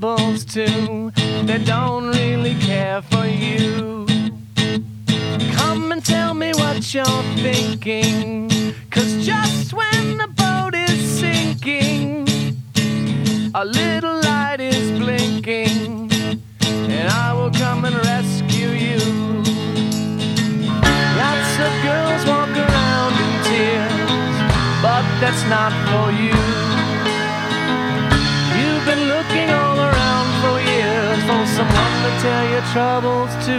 troubles too. They don't really care for you. Come and tell me what you're thinking, 'cause just when the boat is sinking, a little light is blinking, and I will come and rescue you. Lots of girls walk around in tears, but that's not for you. You've been looking all around for years for someone to tell your troubles to.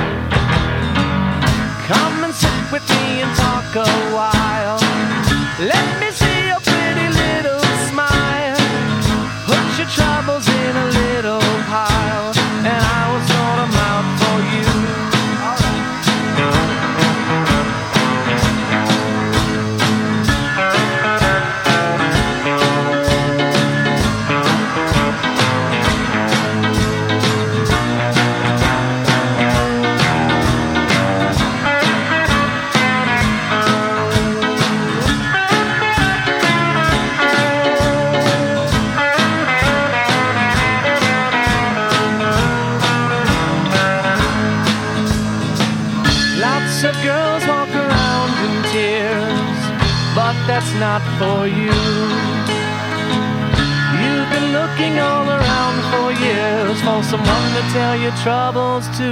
Come and sit with me and talk a while. Let me see your pretty little smile. Put your troubles in a little pile, and I will sort them out for you. Lots of girls walk around in tears, but that's not for you. You've been looking all around for years for someone to tell your troubles to.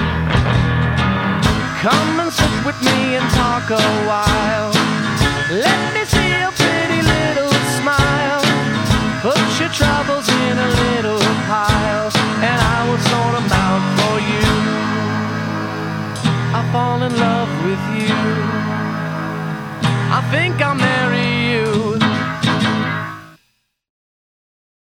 Come and sit with me and talk a while. Let me see your pretty little smile. Put your troubles in a little pile, and I will sort them out for you. I fall in love with you. I think I'm